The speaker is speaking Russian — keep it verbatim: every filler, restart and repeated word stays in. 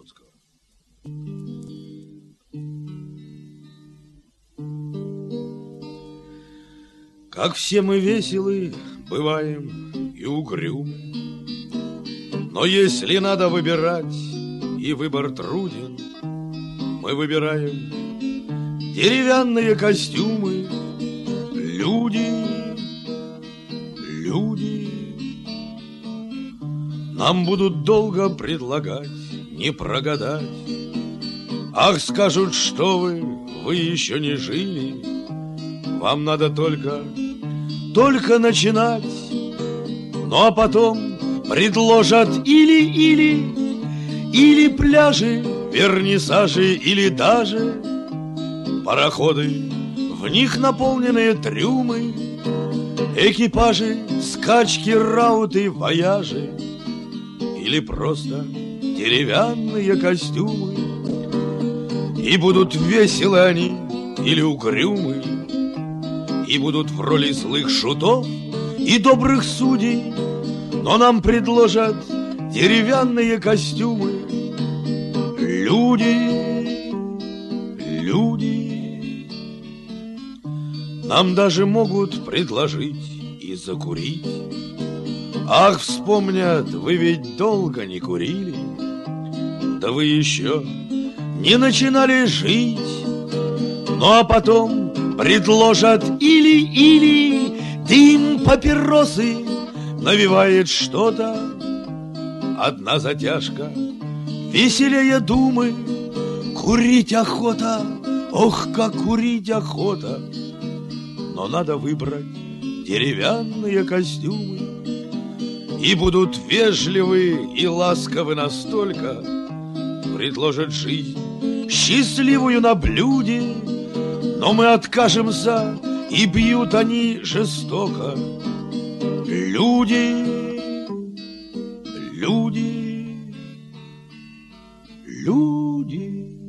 Высоцкого. Как все мы веселы бываем и угрюмы, но если надо выбирать, и выбор труден, мы выбираем деревянные костюмы. Люди, люди, нам будут долго предлагать, не прогадать. Ах, скажут, что вы, вы еще не жили, вам надо только, только начинать. Ну а потом предложат или-или, или пляжи, вернисажи, или даже пароходы, в них наполненные трюмы, экипажи, скачки, рауты, вояжи, или просто деревянные костюмы. И будут веселы они или угрюмы, и будут в роли злых шутов и добрых судей, но нам предложат деревянные костюмы. Люди, люди, нам даже могут предложить и закурить. Ах, вспомнят, вы ведь долго не курили, да вы еще не начинали жить. Ну а потом предложат или-или, дым, папиросы, навевает что-то. Одна затяжка веселее думы, курить охота, ох, как курить охота. Но надо выбрать деревянные костюмы, и будут вежливы и ласковы настолько, предложат жизнь счастливую на блюде, но мы откажемся, и бьют они жестоко. Люди, люди, люди.